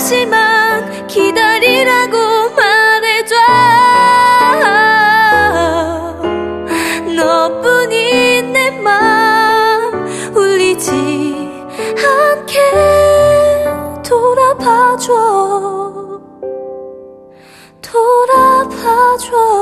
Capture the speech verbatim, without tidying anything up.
잠시만 기다리라고 말해줘. 너뿐인 내 맘 울리지 않게 돌아봐줘. 돌아봐줘.